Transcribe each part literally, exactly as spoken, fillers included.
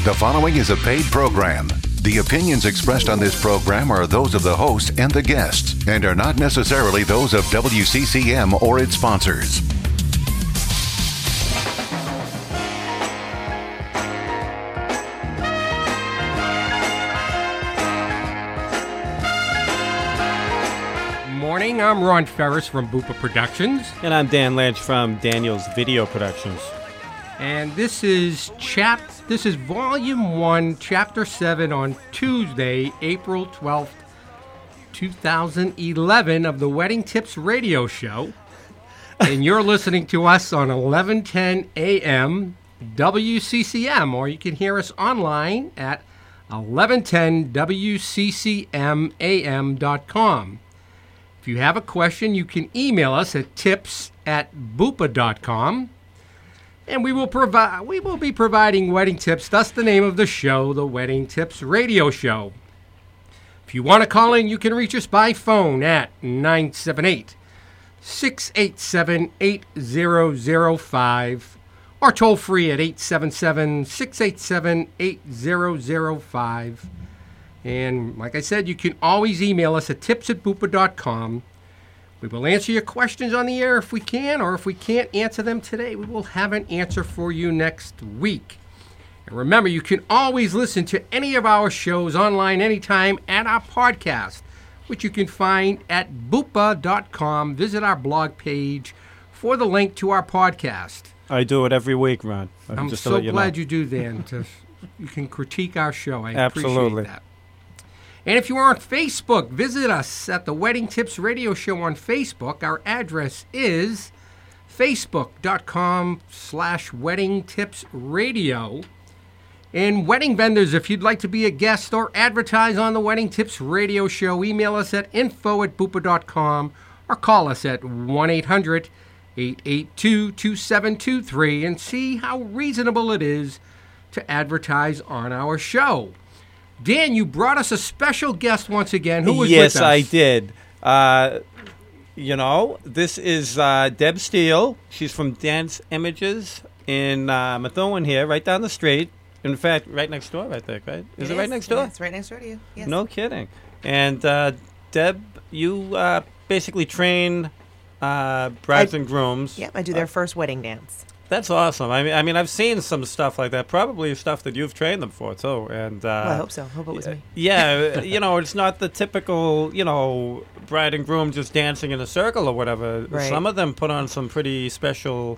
The following is a paid program. The opinions expressed on this program are those of the host and the guests and are not necessarily those of W C C M or its sponsors. Morning, I'm Ron Ferris from Bupa Productions. And I'm Dan Lynch from Daniel's Video Productions. And this is chap. This is Volume One, Chapter Seven, on Tuesday, April twelfth, two thousand eleven, of the Wedding Tips Radio Show. And you're listening to us on eleven ten A M W C C M, or you can hear us online at eleven ten W C C M A M dot com. If you have a question, you can email us at tips at bupa dot com. And we will provide we will be providing wedding tips. That's the name of the show, the Wedding Tips Radio Show. If you want to call in, you can reach us by phone at nine seven eight, six eight seven, eight zero zero five or toll free at eight seven seven, six eight seven, eight zero zero five. And like I said, you can always email us at tips at bupa dot com. We will answer your questions on the air if we can, or if we can't answer them today, we will have an answer for you next week. And remember, you can always listen to any of our shows online anytime at our podcast, which you can find at bupa dot com. Visit our blog page for the link to our podcast. I do it every week, Ron. I'm just so you glad know. you do, Dan. To, you can critique our show. I Absolutely. appreciate that. And if you are on Facebook, visit us at the Wedding Tips Radio Show on Facebook. Our address is facebook.com slash Wedding Tips Radio. And wedding vendors, if you'd like to be a guest or advertise on the Wedding Tips Radio Show, email us at info at bupa dot com or call us at one eight hundred, eight eight two, two seven two three and see how reasonable it is to advertise on our show. Dan, you brought us a special guest once again. Who was yes, with us? I did. Uh, you know, this is uh, Deb Steele. She's from Dance Images in uh, Methuen here, right down the street. In fact, right next door, I think, right? Is it, it right is. next door? Yeah, it's right next door to you. Yes. No kidding. And uh, Deb, you uh, basically train uh, brides I, and grooms. Yep, I do their uh, first wedding dance. That's awesome. I mean, I mean, I've seen some stuff like that. Probably stuff that you've trained them for too. And uh, well, I hope so. Hope it was me. Yeah, you know, it's not the typical, you know, bride and groom just dancing in a circle or whatever. Right. Some of them put on some pretty special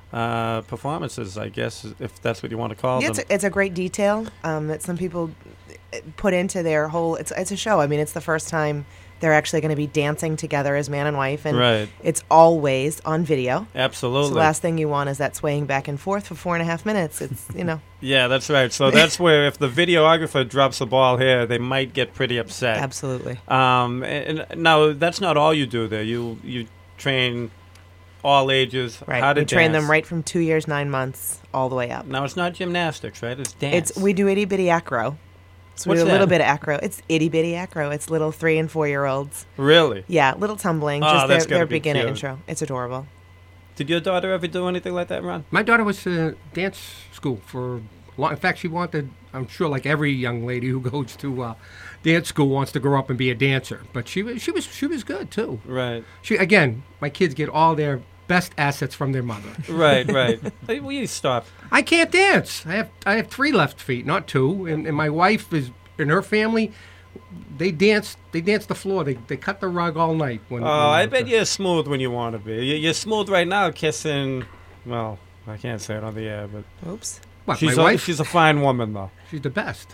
uh, performances, I guess, if that's what you want to call yeah, them. It's a, it's a great detail um, that some people put into their whole. It's it's a show. I mean, it's the first time they're actually going to be dancing together as man and wife, and right. It's always on video. Absolutely. So the last thing you want is that swaying back and forth for four and a half minutes. It's, you know. Yeah, that's right. So that's where if the videographer drops the ball here, they might get pretty upset. Absolutely. Um, and, and now, that's not all you do there. You you train all ages right. how to we dance. train them right from two years, nine months, all the way up. Now, it's not gymnastics, right? It's dance. It's We do itty-bitty acro. So What's we do a that? little bit of acro. It's itty bitty acro. It's little three and four year olds. Really? Yeah, little tumbling. Oh, just that's their, gotta their be beginner cute. intro. It's adorable. Did your daughter ever do anything like that, Ron? My daughter was to dance school for long. In fact, she wanted, I'm sure like every young lady who goes to uh, dance school wants to grow up and be a dancer. But she was she was she was good too. Right. She again, my kids get all their best assets from their mother. Right, right. Hey, will you stop? I can't dance. I have I have three left feet, not two. And, and my wife is in her family. They dance. They dance the floor. They they cut the rug all night. When, Oh, when I they're- bet you're smooth when you want to be. You- You're smooth right now, kissing. Well, I can't say it on the air, but Oops. What, she's my a, wife? she's a fine woman, though. She's the best.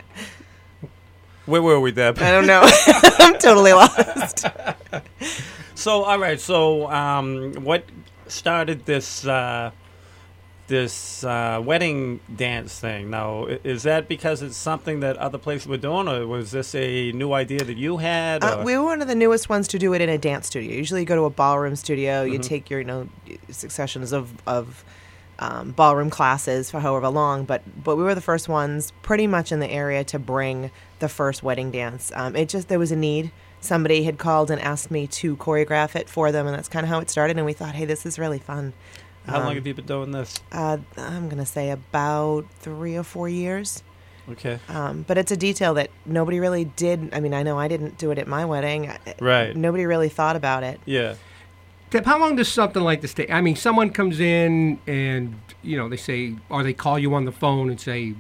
Where were we, Deb? I don't know. I'm totally lost. So, all right. So, um, what started this uh, this uh, wedding dance thing? Now, i- is that because it's something that other places were doing, or was this a new idea that you had? Uh, or- we were one of the newest ones to do it in a dance studio. Usually you go to a ballroom studio, you Mhm. take your, you know, successions of, of um, ballroom classes for however long, but, but we were the first ones pretty much in the area to bring the first wedding dance. Um, it just, there was a need. Somebody had called and asked me to choreograph it for them, and that's kind of how it started, and we thought, hey, this is really fun. How Um, long have you been doing this? Uh, I'm going to say about three or four years. Okay. Um, but it's a detail that nobody really did. I mean, I know I didn't do it at my wedding. I- Right. Nobody really thought about it. Yeah. Deb, how long does something like this take? I mean, someone comes in and, you know, they say, or they call you on the phone and say,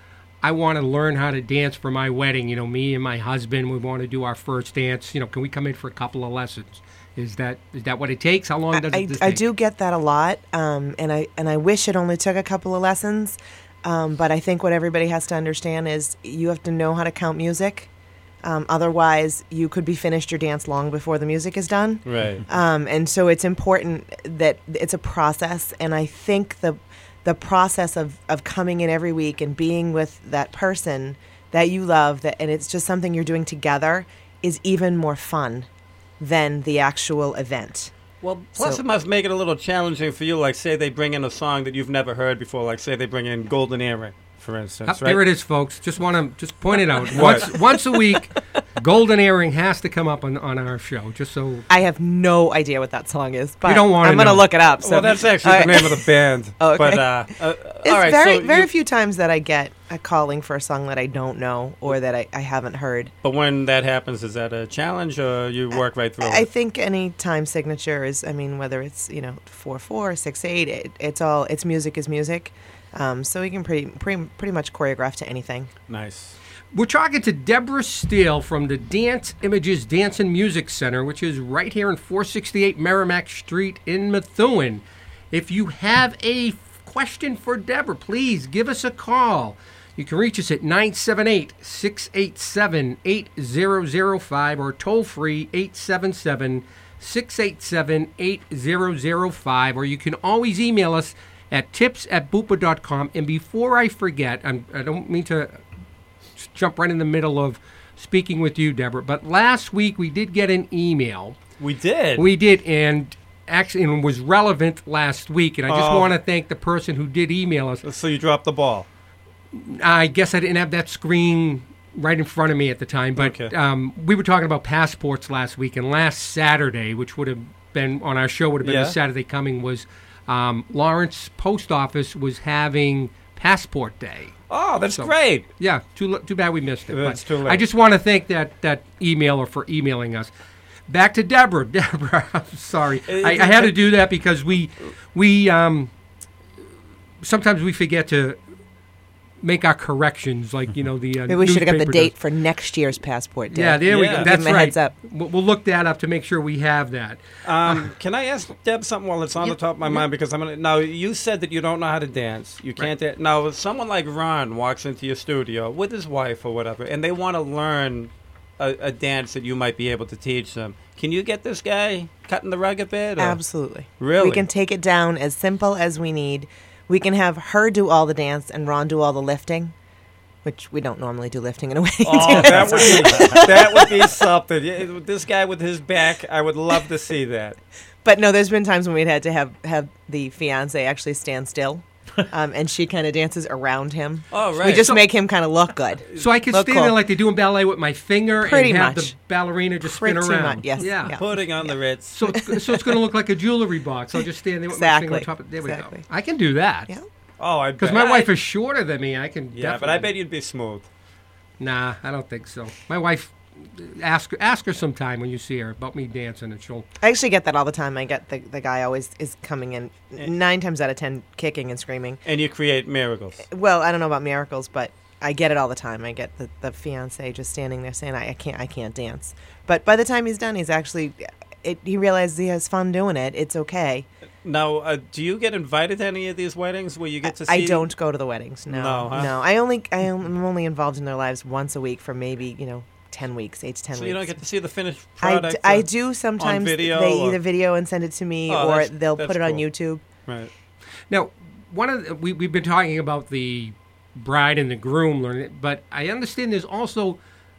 I want to learn how to dance for my wedding. You know, me and my husband, we want to do our first dance. You know, can we come in for a couple of lessons? Is that is that what it takes? How long does I, it this I take? do get that a lot, um, and I and I wish it only took a couple of lessons. Um, but I think what everybody has to understand is you have to know how to count music. Um, otherwise, you could be finished your dance long before the music is done. Right. Um, and so it's important that it's a process. And I think the the process of, of coming in every week and being with that person that you love, that and it's just something you're doing together, is even more fun than the actual event. Well, plus So- it must make it a little challenging for you. Like, say they bring in a song that you've never heard before. Like, say they bring in Golden Earring, for instance, Uh, right? There it is, folks. Just want to just point it out. Once once a week, Golden Earring has to come up on, on our show, just so. I have no idea what that song is, but don't wanna I'm going to know. look it up. So Well, that's actually All the right. name of the band. Oh, okay. But, uh, uh, It's all right, very, so very you- few times that I get a calling for a song that I don't know or that I, I haven't heard. But when that happens, is that a challenge or you work right through I it? think any time signature is, I mean, whether it's, you know, four four or six eight, it, it's all, it's music is music. Um, so we can pretty, pretty, pretty much choreograph to anything. Nice. We're talking to Deborah Steele from the Dance Images Dance and Music Center, which is right here in four sixty-eight Merrimack Street in Methuen. If you have a f- question for Deborah, please give us a call. You can reach us at nine seven eight, six eight seven, eight zero zero five or toll free eight seven seven, six eight seven, eight zero zero five, or you can always email us at tips at bupa dot com. And before I forget, I'm, I don't mean to jump right in the middle of speaking with you, Deborah, but last week we did get an email. We did. We did, and actually and was relevant last week, and I just Oh. want to thank the person who did email us. So you dropped the ball. I guess I didn't have that screen right in front of me at the time, but Okay. um, we were talking about passports last week, and last Saturday, which would have been on our show, would have been Yeah. the Saturday coming, was um, Lawrence Post Office was having Passport Day. Oh, that's So- great. Yeah, too too bad we missed it. It's but too late. I just want to thank that that emailer for emailing us. Back to Deborah. Deborah, I'm sorry, It- I, I had to do that because we we um, sometimes we forget to make our corrections, like you know the. Uh, Maybe we should have got the newspaper date does. for next year's passport day. Yeah, there we Yeah. go. Give That's them a right. heads up. We'll, we'll look that up to make sure we have that. Um, can I ask Deb something while it's on the top of my mind? Because I'm gonna. Now you said that you don't know how to dance. You can't. Da- now, if someone like Ron walks into your studio with his wife or whatever, and they want to learn a, a dance that you might be able to teach them, can you get this guy cutting the rug a bit? Or? Absolutely. Really? We can take it down as simple as we need. We can have her do all the dance and Ron do all the lifting, which we don't normally do lifting in a wedding. Oh, that would be that would be something. Yeah, this guy with his back, I would love to see that. But no, there's been times when we'd had to have, have the fiance actually stand still, um, and she kind of dances around him. Oh, right. We just So- make him kind of look good. So I can Look stand there cool. like they do in ballet with my finger Pretty and have much. the ballerina just Pretty spin around. much, yes, Yeah. yeah. Putting on the Ritz. So it's, so it's going to look like a jewelry box. I'll just stand there with my finger on Exactly. top of. There we Exactly. go. I can do that. Yeah. Oh, I Because bet. my I- wife is shorter than me. I can. Yeah, but I bet definitely- you'd be smooth. Nah, I don't think so. My wife, ask her, ask her sometime when you see her about me dancing, and she'll. I actually get that all the time. I get the, the guy always is coming in nine times out of ten kicking and screaming. And you create miracles. Well, I don't know about miracles, but I get it all the time. I get the, the fiance just standing there saying, I, I can't I can't dance. But by the time he's done, he's actually, it, he realizes he has fun doing it. It's okay. Now, uh, do you get invited to any of these weddings where you get to see? I don't go to the weddings. No, No, huh? no. I only I am I'm only involved in their lives once a week for maybe you know ten weeks, eight to ten So weeks. you don't get to see the finished I, product. d- I uh, do sometimes. video They or- either video and send it to me, Oh, or that's- they'll that's put it on cool. YouTube. Right. Now, one of the, we we've been talking about the bride and the groom learning it, but I understand there's also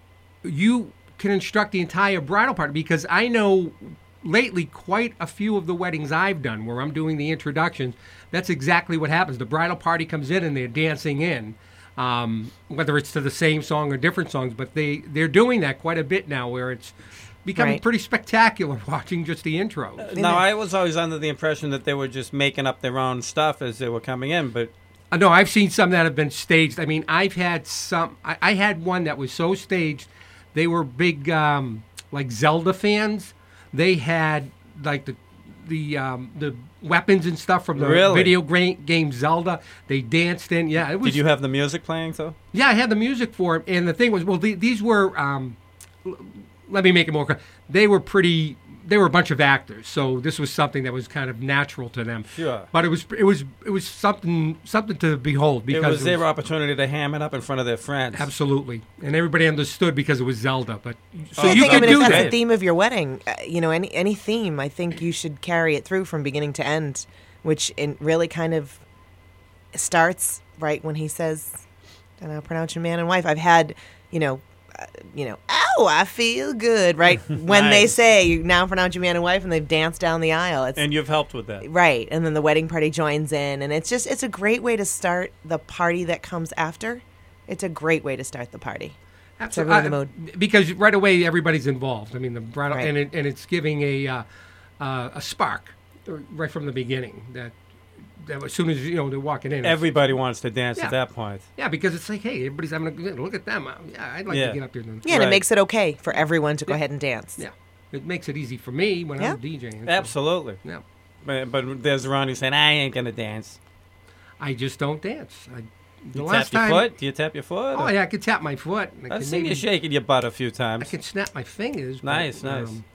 you can instruct the entire bridal party, because I know lately quite a few of the weddings I've done where I'm doing the introductions, that's exactly what happens. The bridal party comes in and they're dancing in, um, whether it's to the same song or different songs, but they, they're doing that quite a bit now where it's becoming Right. pretty spectacular watching just the intros. Now, I was always under the impression that they were just making up their own stuff as they were coming in, but Uh, no, I've seen some that have been staged. I mean, I've had some. I, I had one that was so staged. They were big, um, like Zelda fans. They had like the the um, the weapons and stuff from the Really? video gra- game Zelda. They danced in. Yeah, it was. did you have the music playing, though? Yeah, I had the music for it, and the thing was, well, the, these were. Um, l- let me make it more clear. They were pretty. They were a bunch of actors, so this was something that was kind of natural to them. Sure. But it was it was it was something something to behold because It was their opportunity to ham it up in front of their friends. absolutely, and everybody understood because it was Zelda. But so Oh, I you think, could I mean, do if that's that. the theme of your wedding, uh, you know, any any theme, I think you should carry it through from beginning to end, which in really kind of starts right when he says, "And I'll pronounce you man and wife." I've had, you know, uh, you know, oh, I feel good, right? When they Nice. say you now pronounce you man and wife, and they've danced down the aisle. It's And you've helped with that. right, and then the wedding party joins in, and it's just it's a great way to start the party that comes after. It's a great way to start the party. That's everyone in the mood. because right away everybody's involved. I mean, the bridal, Right. and it, and it's giving a uh, uh, a spark right from the beginning. That that as soon as you know they're walking in, it's- Everybody wants to dance Yeah. at that point. yeah, because it's like, hey, everybody's having a good look at them. Uh, Yeah, I'd like Yeah. to get up here. And, Yeah, and it Right. makes it okay for everyone to go ahead and dance. yeah, it makes it easy for me when Yeah. I'm DJing. so, Absolutely. yeah, But, but there's Ronnie saying, I ain't going to dance. I just don't dance. I, the You last tap your time, foot? Do you tap your foot? oh or- yeah, I could tap my foot. I I've could seen maybe- you shaking your butt a few I times. can snap my fingers. but, Nice, nice. um,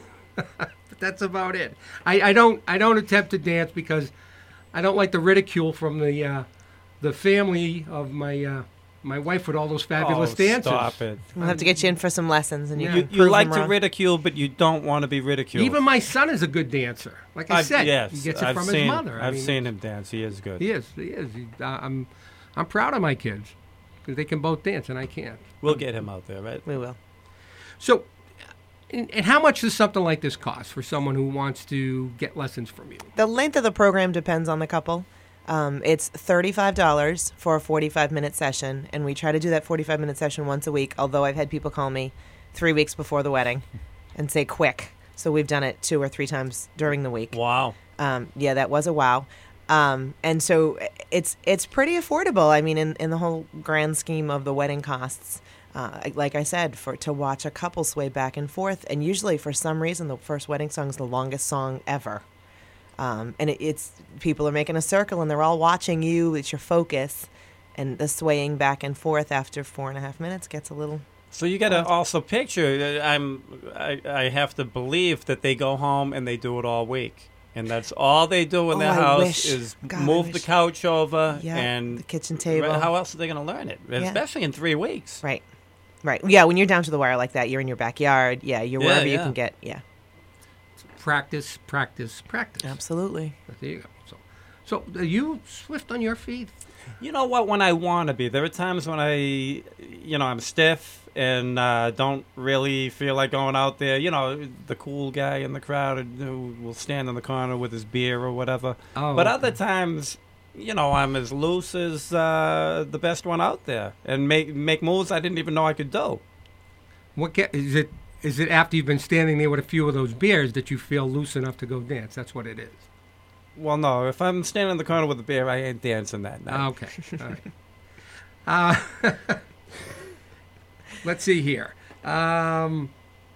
but that's about it. I, I don't I don't attempt to dance because I don't like the ridicule from the uh, the family of my uh, my wife with all those fabulous oh, dances. Stop it. We'll have to get you in for some lessons, and you Yeah. can You, you prove like them to wrong. ridicule, but you don't want to be ridiculed. Even my son is a good dancer. Like I I've- said, yes, he gets it I've from seen, his mother. I I've mean, seen him dance. He is good. He is. He is. He, uh, I'm I'm proud of my kids because they can both dance and I can't. We'll get him out there, right? We will. So, and, and how much does something like this cost for someone who wants to get lessons from you? The length of the program depends on the couple. Um, it's thirty-five dollars for a forty-five minute session, and we try to do that forty-five minute session once a week, although I've had people call me three weeks before the wedding and say, quick. So we've done it two or three times during the week. Wow. Um, yeah, that was a wow. Um, and so it's it's pretty affordable. I mean, in, in the whole grand scheme of the wedding costs, uh, like I said, for to watch a couple sway back and forth, and usually for some reason the first wedding song is the longest song ever. Um, and it, it's people are making a circle and they're all watching you. It's your focus, and the swaying back and forth after four and a half minutes gets a little. So you got to also picture. uh, I'm. I, I have to believe that they go home and they do it all week, and that's all they do in Oh, their I house wish. is God, I move the wish. couch over Yeah, and the kitchen table. How else are they going to learn it? Especially in three weeks. Right, right. Yeah, when you're down to the wire like that, you're in your backyard. Yeah, you're Yeah, wherever you yeah. can get. Yeah, Practice, practice, practice. absolutely. There you go. So, so are you swift on your feet? You know what? When I want to be, there are times when I, you know, I'm stiff and uh, don't really feel like going out there. You know, the cool guy in the crowd who will stand in the corner with his beer or whatever. Oh, but okay. other times, you know, I'm as loose as uh, the best one out there and make make moves I didn't even know I could do. What ca- is it? Is it after you've been standing there with a few of those beers that you feel loose enough to go dance? That's what it is. Well, no, if I'm standing in the corner with a beer, I ain't dancing that night. Okay. All right. Uh, let's see here. Um,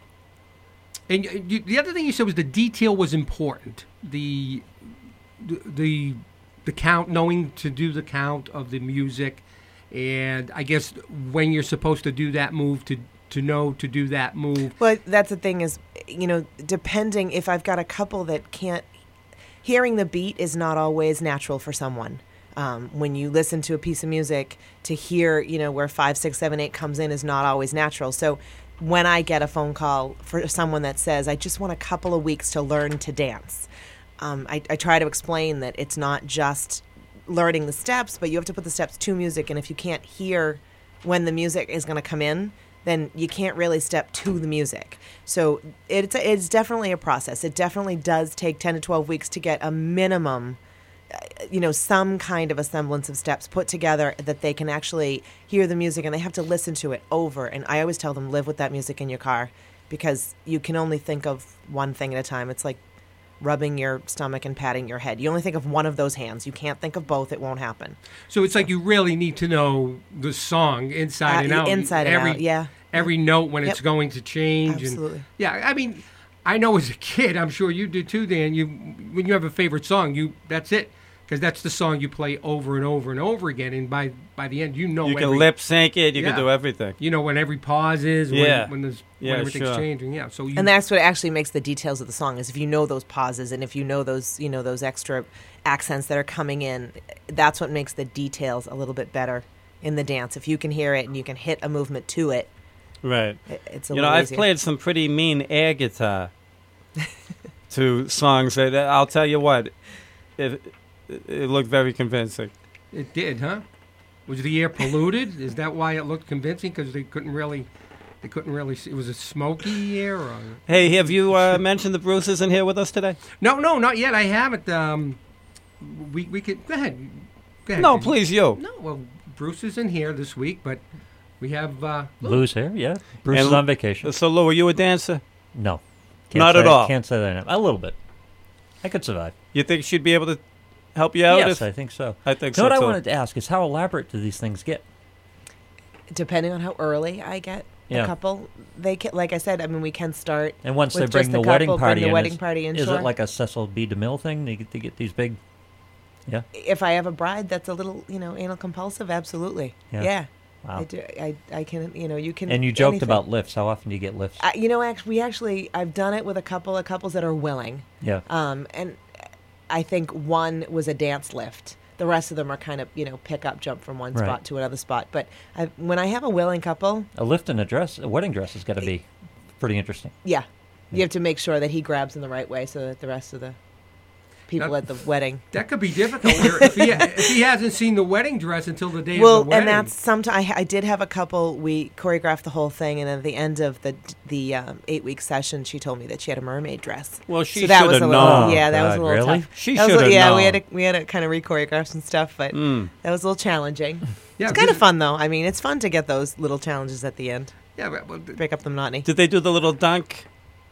and y- you, the other thing you said was the detail was important. The, the the the count, knowing to do the count of the music, and I guess when you're supposed to do that move to to know to do that move. Well, that's the thing is, you know, depending if I've got a couple that can't, hearing the beat is not always natural for someone. Um, when you listen to a piece of music, to hear, you know, where five, six, seven, eight comes in is not always natural. So when I get a phone call for someone that says, I just want a couple of weeks to learn to dance, um, I, I try to explain that it's not just learning the steps, but you have to put the steps to music. And if you can't hear when the music is going to come in, then you can't really step to the music. So it's it's definitely a process. It definitely does take ten to twelve weeks to get a minimum, uh, you know, some kind of a semblance of steps put together that they can actually hear the music, and they have to listen to it over. And I always tell them, live with that music in your car. because you can only think of one thing at a time. It's like rubbing your stomach and patting your head. You only think of one of those hands. You can't think of both. It won't happen. So it's like you really need to know the song inside Uh, and out. inside and every, out, yeah. Every note when Yep. it's going to change. Absolutely. And, yeah, I mean, I know as a kid, I'm sure you did too, Dan. You when you have a favorite song, you that's it, because that's the song you play over and over and over again. And by by the end, you know You can every, lip sync it. You Yeah. can do everything. You know when every pause is. Yeah. When, when there's Yeah, when everything's sure. changing. Yeah. So you. And that's what actually makes the details of the song is if you know those pauses and if you know those, you know, those extra accents that are coming in, that's what makes the details a little bit better in the dance. If you can hear it and you can hit a movement to it, Right. it it's a You know, little I've easier. played some pretty mean air guitar to songs that I'll tell you what, it, it looked very convincing. It did, huh? Was the air polluted? Is that why it looked convincing? Because they couldn't really, they couldn't really see. It was a smoky air. Or... Hey, have you uh, mentioned the Bruce isn't here with us today? No, no, not yet. I haven't. Um, we we could go ahead. Go ahead. No, Dan. please, you. No, well, Bruce isn't here this week, but we have. Uh, Lou's here, yeah. Bruce And- is on vacation. So, Lou, are you a dancer? No. Can't Not say- at all. Can't say that. I am. A little bit. I could survive. You think she'd be able to help you out? yes, if- I think so. I think So so, what I too. wanted to ask is how elaborate do these things get? Depending on how early I get Yeah. a couple, they can, like I said, I mean, we can start. And once with they bring just the a wedding couple, bring party the in, wedding is, party in, is sure. it like a Cecil B. DeMille thing? They get, they get these big... Yeah? If I have a bride that's a little, you know, anal compulsive, absolutely. Yeah. Yeah. Wow. I, do, I, I can, you know, you can. And you joked anything. about lifts. How often do you get lifts? I, you know, actually, we actually, I've done it with a couple of couples that are willing. yeah. Um, and I think one was a dance lift. The rest of them are kind of, you know, pick up, jump from one Right. spot to another spot. But I, when I have a willing couple, A lift in a dress, a wedding dress has got to be pretty interesting. yeah, you have to make sure that he grabs in the right way so that the rest of the people That- at the wedding. that could be difficult where if he if he hasn't seen the wedding dress until the day Well, of the wedding. and that's sometimes I, I did have a couple. We choreographed the whole thing, and at the end of the the um, eight week session, she told me that she had a mermaid dress. Well, she so that was should a have little, known. yeah, that was a God, little really? tough. She That was a- should have Yeah, we had known. to we had to kind of re-choreograph some stuff, but Mm. that was a little challenging. yeah, It's kind of because- fun though. I mean, it's fun to get those little challenges at the end, Yeah, but, well, th- break up the monotony. Did they do the little dunk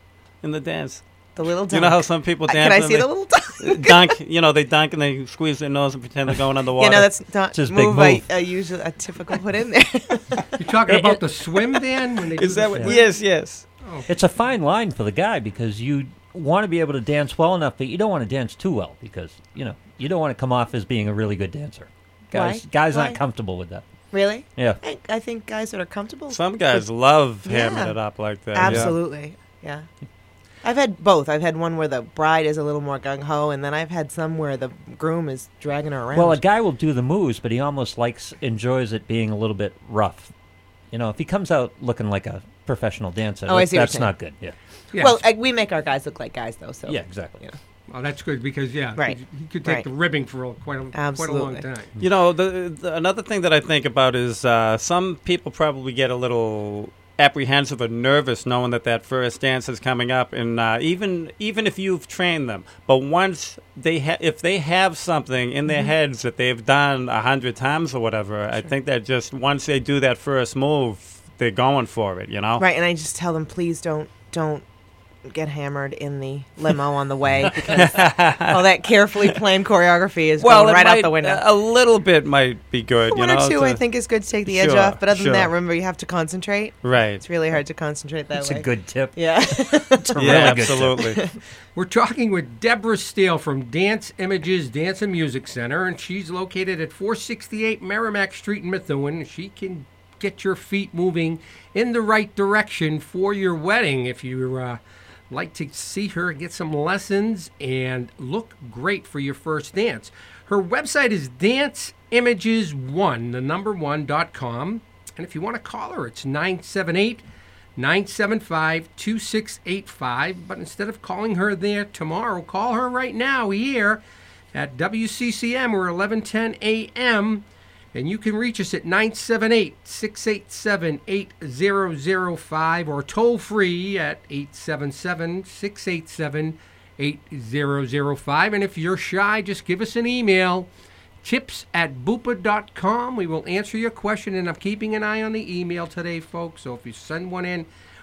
in the dance? The little dunk. You know how some people Uh, dance? Can I and see they the little dunk? dunk? You know, they dunk and they squeeze their nose and pretend they're going underwater. You know, that's not It's his move, big I, move. I usually a typical put in there. you're talking about the swim, Dan? When they do Is the that what? swim? Yes, yes. It's a fine line for the guy because you want to be able to dance well enough, but you don't want to dance too well because, you know, you don't want to come off as being a really good dancer. Guys, Why? guys Why? aren't comfortable with that. Really? Yeah. I, I think guys that are comfortable. Some guys love Yeah. hamming it up like that. yeah. Absolutely. Yeah. I've had both. I've had one where the bride is a little more gung ho, and then I've had some where the groom is dragging her around. Well, a guy will do the moves, but he almost likes, enjoys it being a little bit rough. You know, if he comes out looking like a professional dancer, Oh, I that- see what you're that's saying. not good. Yeah. Yeah. Well, I, we make our guys look like guys, though. So Yeah, exactly. you know. Well, that's good because yeah, Right. he could take Right. the ribbing for a, quite a quite a long Absolutely. time. You know, the, the another thing that I think about is uh, some people probably get a little apprehensive or nervous knowing that that first dance is coming up, and uh, even even if you've trained them, but once they ha- if they have something in their heads that they've done a hundred times or whatever, I think that just once they do that first move, they're going for it. You know, Right, and I just tell them, please don't don't get hammered in the limo on the way because all that carefully planned choreography is Well, going it right might, out the window. A little bit might be good. One you know, or two, to- I think, is good to take the edge Sure, off. But other sure. than that, remember, you have to concentrate. Right. It's really hard to concentrate that That's way. a good tip. Yeah. It's a Yeah, really good tip. absolutely. We're talking with Deborah Steele from Dance Images Dance and Music Center, and she's located at four sixty-eight Merrimack Street in Methuen. She can get your feet moving in the right direction for your wedding if you uh, like to see her get some lessons and look great for your first dance. Her website is dance images one, the number one dot com. And if you want to call her, it's nine seven eight, nine seven five, two six eight five. But instead of calling her there tomorrow, call her right now here at W C C M. We're eleven ten a m And you can reach us at nine seven eight, six eight seven, eight zero zero five or toll free at eight seven seven, six eight seven, eight zero zero five. And if you're shy, just give us an email, tips at bupa dot com. We will answer your question, and I'm keeping an eye on the email today, folks. So if you send one in,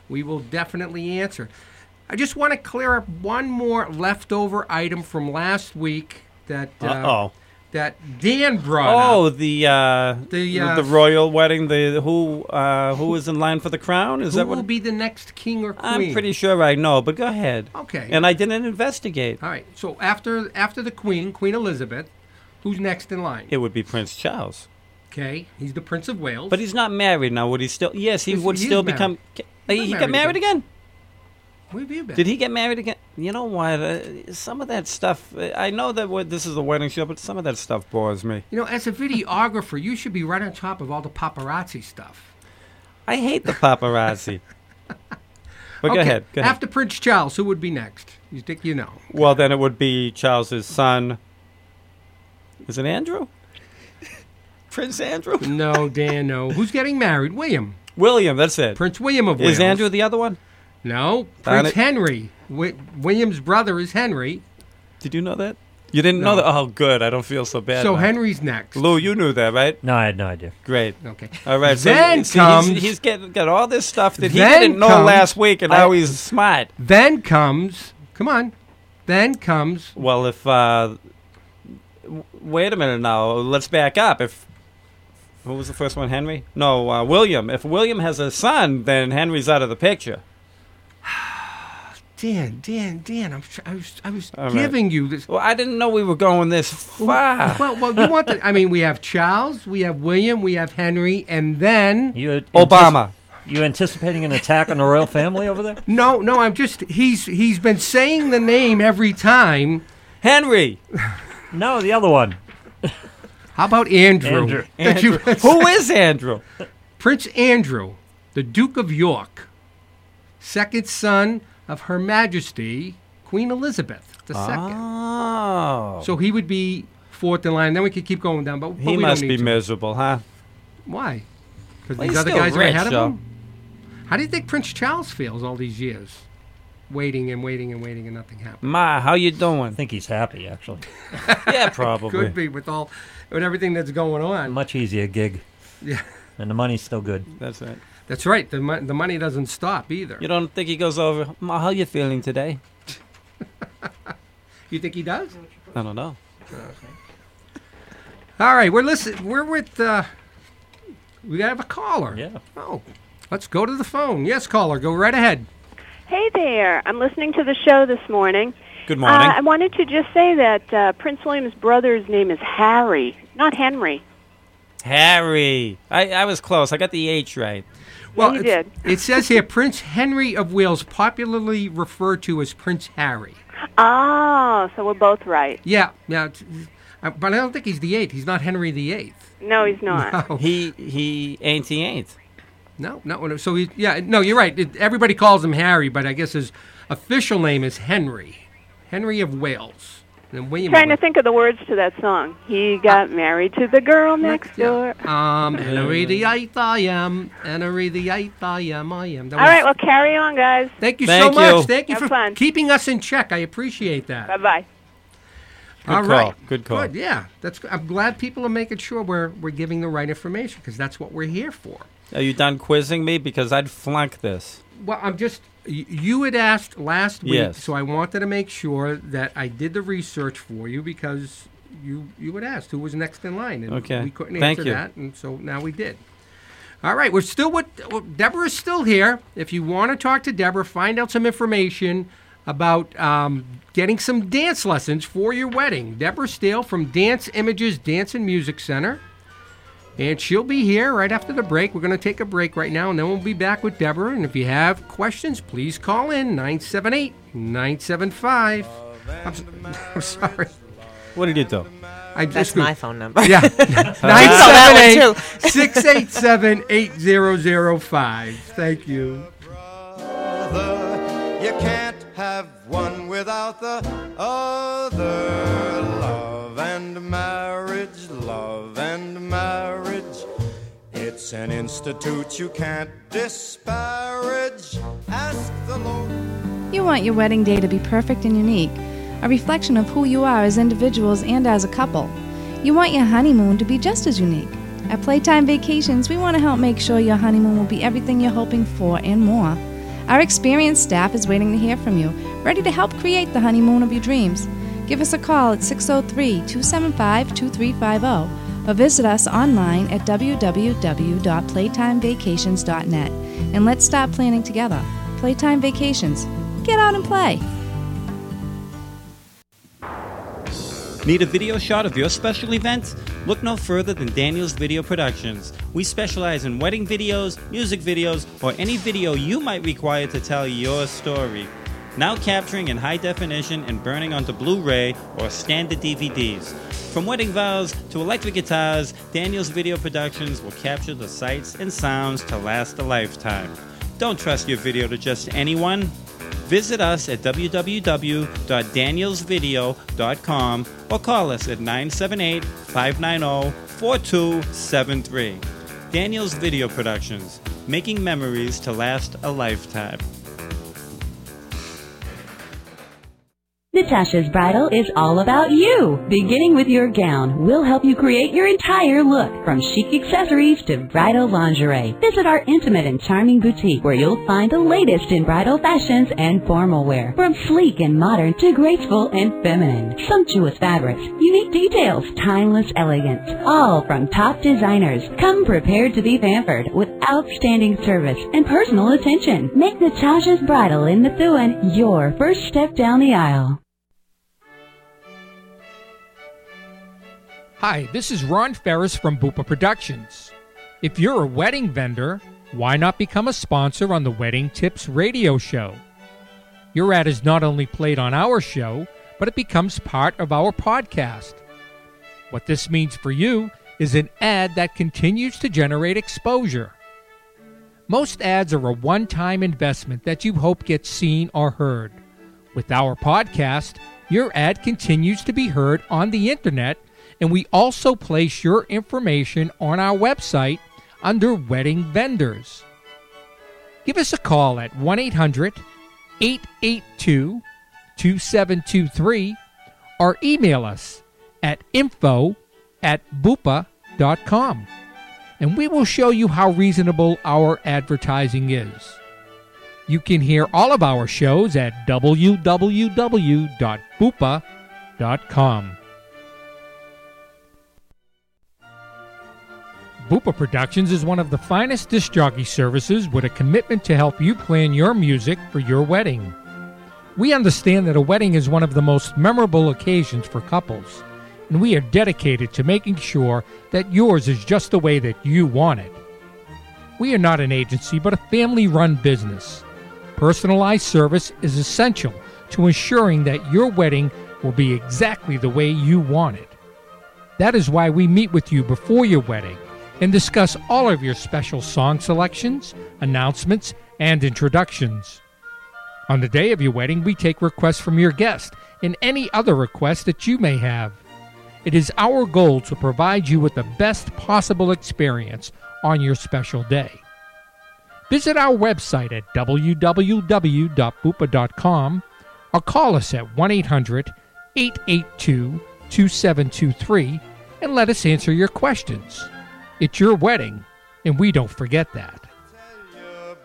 we will definitely answer. I just want to clear up one more leftover item from last week that uh, Uh-oh. that Dan brought Oh, up. the uh, The, the, uh, the royal wedding. The who uh, who is in line for the crown? Is Who that will what? be the next king or queen? I'm pretty sure I know, but go ahead. Okay. And I didn't investigate. All right. So after after the queen, Queen Elizabeth, who's next in line? It would be Prince Charles, Okay, he's the Prince of Wales. but he's not married now. Would he still? Yes, he Yes, would he is still married. become. He, Not he got married married again. Where have you been? Did he get married again? You know what? Uh, some of that stuff. uh, I know that what, this is a wedding show, but some of that stuff bores me. You know, as a videographer, you should be right on top of all the paparazzi stuff. I hate the paparazzi. But Okay, go ahead. Go ahead. After Prince Charles, who would be next? You think you know? Well, then it would be Charles's son. Is it Andrew? Prince Andrew? No, Dan, no. Who's getting married? William. William, that's it. Prince William of Wales. Is Andrew the other one? No, Darn Prince it. Henry. Wi- William's brother is Henry. Did you know that? You didn't No. know that? Oh, good. I don't feel so bad. So now. Henry's next. Lou, you knew that, right? No, I had no idea. Great. Okay. All right. Then so see, comes- he's, he's getting got all this stuff that he Then didn't know comes- last week, and I- now he's smart. Then comes, come on, then comes, Well, if uh, w- wait a minute now, let's back up. If who was the first one, Henry? No, uh, William. If William has a son, then Henry's out of the picture. Dan, Dan, Dan, I'm, tr- I was, I was All right. giving you this. Well, I didn't know we were going this far. Well, well, you want the, I mean, we have Charles, we have William, we have Henry, and then, You Obama. You anticipating an attack on the royal family over there? no, no, I'm just, he's, he's been saying the name every time. Henry. No, the other one. How about Andrew? Andrew. That you- Andrew. Who is Andrew? Prince Andrew, the Duke of York, second son of Her Majesty, Queen Elizabeth the second. Oh. So he would be fourth in line. Then we could keep going down, but, but he we must don't be need to. miserable, huh? Why? Because Well, these he's other still guys are rich, ahead of though. him. How do you think Prince Charles feels all these years, waiting and waiting and waiting and nothing happens? Ma, how you I doing? think he's happy, actually. Yeah, probably. Could be with all, with everything that's going A on. much easier gig. Yeah, And the money's still good. That's right. that's right. The mo- the money doesn't stop either. You don't think he goes over, Ma, how you feeling today? You think he does? I don't know. All right, we're listen. We're with. Uh, we have a caller. Yeah. Oh, let's go to the phone. Yes, caller, go right ahead. Hey there. I'm listening to the show this morning. Good morning. Uh, I wanted to just say that uh, Prince William's brother's name is Harry, not Henry. Harry. I, I was close. I got the H right. Well, you it's- did. It says here Prince Henry of Wales, popularly referred to as Prince Harry. Oh, so we're both right. Yeah, yeah, it's- uh, but I don't think he's the eighth. He's not Henry the eighth. No, he's not. No, He he ain't he ain't. no, no. no. So he, yeah, no, you're right. It, everybody calls him Harry, but I guess his official name is Henry, Henry of Wales. And William. Trying to of think of the words to that song. He got married to the girl next door. Yeah. Um, Henry the eighth, I am. Henry the eighth, I am. I am. That All was- right, well, carry on, guys. Thank you Thank so much. you. Thank you Have for fun. keeping us in check. I appreciate that. Bye-bye. Good All call. right. Good call. Good. Yeah, that's. I'm glad people are making sure we're we're giving the right information because that's what we're here for. Are you done quizzing me? Because I'd flunk this. Well, I'm just. y- You had asked last week, Yes. so I wanted to make sure that I did the research for you because you you had asked who was next in line, and Okay. we couldn't Thank answer you. that, and so now we did. All right, we're still with well, Deborah's still here. If you want to talk to Deborah, find out some information about um, getting some dance lessons for your wedding. Deborah Steele from Dance Images Dance and Music Center. And she'll be here right after the break. We're going to take a break right now, and then we'll be back with Deborah. And if you have questions, please call in nine seven eight, nine seven five. I'm, s- I'm sorry. What did you do? I That's just my phone number. Yeah. that nine one, seven eight, six eight seven, eight zero zero five. Thank you. Brother, you can't have one without the other. Love and marriage, love and marriage. It's an institute you can't disparage. Ask the Lord. You want your wedding day to be perfect and unique, a reflection of who you are as individuals and as a couple. You want your honeymoon to be just as unique. At Playtime Vacations, we want to help make sure your honeymoon will be everything you're hoping for and more. Our experienced staff is waiting to hear from you, ready to help create the honeymoon of your dreams. Give us a call at six oh three, two seven five, two three five zero or visit us online at w w w dot playtime vacations dot net and let's start planning together. Playtime Vacations. Get out and play. Need a video shot of your special event? Look no further than Daniel's Video Productions. We specialize in wedding videos, music videos, or any video you might require to tell your story. Now capturing in high definition and burning onto Blu-ray or standard D V Ds. From wedding vows to electric guitars, Daniel's Video Productions will capture the sights and sounds to last a lifetime. Don't trust your video to just anyone. Visit us at w w w dot daniels video dot com or call us at nine seven eight, five nine zero, four two seven three. Daniel's Video Productions, making memories to last a lifetime. Natasha's Bridal is all about you. Beginning with your gown, we'll help you create your entire look, from chic accessories to bridal lingerie. Visit our intimate and charming boutique where you'll find the latest in bridal fashions and formal wear. From sleek and modern to graceful and feminine. Sumptuous fabrics, unique details, timeless elegance. All from top designers. Come prepared to be pampered with outstanding service and personal attention. Make Natasha's Bridal in Methuen your first step down the aisle. Hi, this is Ron Ferris from Bupa Productions. If you're a wedding vendor, why not become a sponsor on the Wedding Tips radio show? Your ad is not only played on our show, but it becomes part of our podcast. What this means for you is an ad that continues to generate exposure. Most ads are a one-time investment that you hope gets seen or heard. With our podcast, your ad continues to be heard on the internet, and we also place your information on our website under Wedding Vendors. Give us a call at one eight hundred, eight eight two, two seven two three or email us at info at bupa dot com, and we will show you how reasonable our advertising is. You can hear all of our shows at w w w dot bupa dot com. Bupa Productions is one of the finest disc jockey services with a commitment to help you plan your music for your wedding. We understand that a wedding is one of the most memorable occasions for couples, and we are dedicated to making sure that yours is just the way that you want it. We are not an agency, but a family-run business. Personalized service is essential to ensuring that your wedding will be exactly the way you want it. That is why we meet with you before your wedding and discuss all of your special song selections, announcements, and introductions. On the day of your wedding, we take requests from your guest and any other requests that you may have. It is our goal to provide you with the best possible experience on your special day. Visit our website at w w w dot bupa dot com or call us at one eight hundred, eight eight two, two seven two three and let us answer your questions. It's your wedding, and we don't forget that. Tell your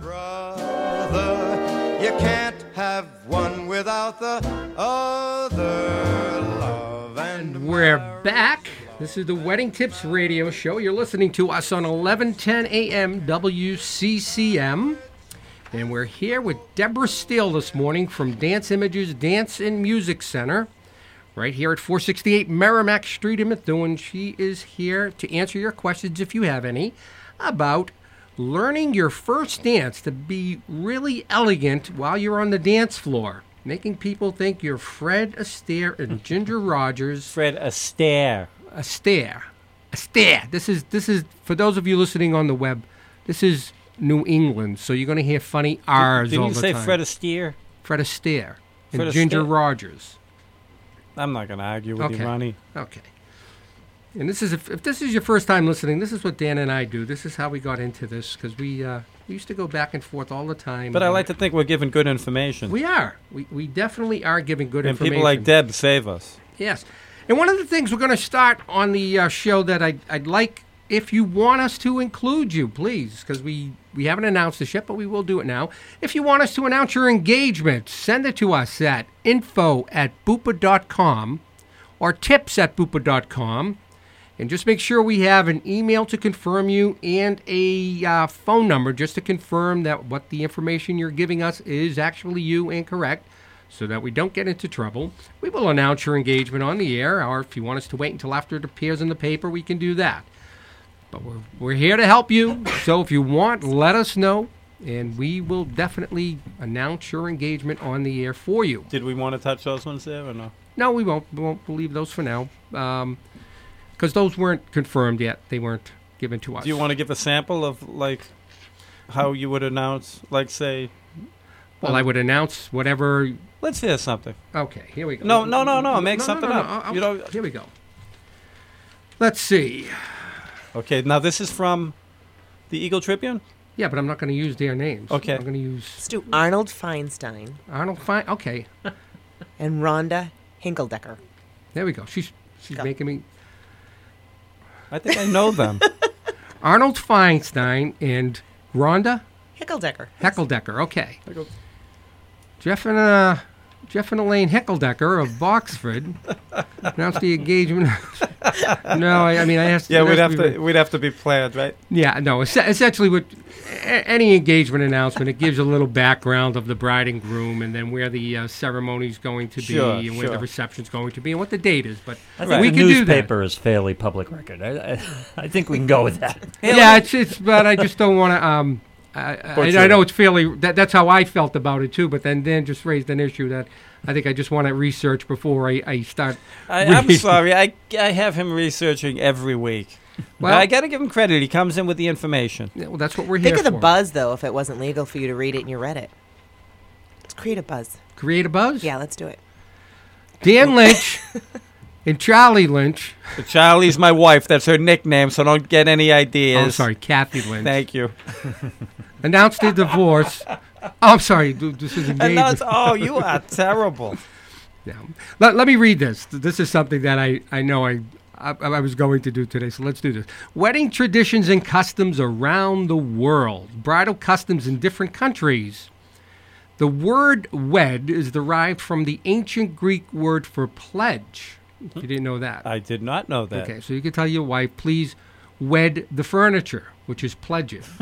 brother you can't have one without the other. Love and We're back. This is the Wedding Tips radio show. You're listening to us on eleven ten a m W C C M. And we're here with Deborah Steele this morning from Dance Images Dance and Music Center, right here at four sixty-eight Merrimack Street in Methuen. She is here to answer your questions, if you have any, about learning your first dance to be really elegant while you're on the dance floor, making people think you're Fred Astaire and Ginger Rogers. Fred Astaire. Astaire. Astaire. This is, this is, for those of you listening on the web, this is New England, so you're going to hear funny R's Didn't all you the say time. Fred Astaire? Fred Astaire and Fred Ginger Astaire. Rogers. I'm not going to argue with Okay. you, Ronnie. Okay. And this is if, if this is your first time listening, this is what Dan and I do. This is how we got into this, because we uh, we used to go back and forth all the time. But I like to think we're giving good information. We are. We we definitely are giving good and information. people like Deb save us. Yes. And one of the things we're going to start on the uh, show that I'd, I'd like if you want us to include you, please, because we, we haven't announced this yet, but we will do it now. If you want us to announce your engagement, send it to us at info at bupa dot com or tips at bupa dot com. And just make sure we have an email to confirm you and a uh, phone number just to confirm that what the information you're giving us is actually you and correct, so that we don't get into trouble. We will announce your engagement on the air, or if you want us to wait until after it appears in the paper, we can do that. But we're, we're here to help you, so if you want, let us know, and we will definitely announce your engagement on the air for you. Did we want to touch those ones there or no? No, we won't. We won't leave those for now, because um, those weren't confirmed yet. They weren't given to us. Do you want to give a sample of, like, how you would announce, like, say... Well, um, I would announce whatever... Let's hear something. Okay, here we go. No, no, no, no. Make no, something no, no, up. no. You know. Here we go. Let's see. Okay, now this is from the Eagle Tribune? Yeah, but I'm not going to use their names. Okay. I'm going to use... Let's do Arnold Feinstein. Arnold Fein... Okay. And Rhonda Hinkledecker. There we go. She's she's Go. making me... I think I know them. Arnold Feinstein and Rhonda... Hickledecker. Heckledecker, okay. Jeff and uh, Jeff and Elaine Heckledecker of Boxford announced the engagement. no, I, I mean I asked. Yeah, we'd have to, to we'd have to be planned, right? Yeah, no. Es- essentially, with a- any engagement announcement, it gives a little background of the bride and groom, and then where the uh, ceremony's going to be, Sure, and where sure. the reception's going to be, and what the date is. But I think we the can do that. newspaper is fairly public record. I, I, I think we can go with that. Yeah, it's it's. But I just don't want to. Um, I, I, I know it's fairly. That, that's how I felt about it too. But then Dan just raised an issue that I think I just want to research before I, I start. I, I'm sorry. I, I have him researching every week. Well, I got to give him credit. He comes in with the information. Yeah, well, that's what we're Think here of the for. buzz, though, if it wasn't legal for you to read it and you read it. Let's create a buzz. Create a buzz? Yeah, let's do it. Dan Lynch and Charlie Lynch. But Charlie's my wife. That's her nickname, so don't get any ideas. Oh, sorry, Kathy Lynch. Thank you. Announced their divorce. Oh, I'm sorry. th- This is engagement. Announce- oh, you are terrible. Yeah. Let, let me read this. This is something that I, I know I, I I was going to do today, so let's do this. Wedding traditions and customs around the world. Bridal customs in different countries. The word wed is derived from the ancient Greek word for pledge. If you didn't know that. I did not know that. Okay, so you can tell your wife, please wed the furniture, which is pledge it.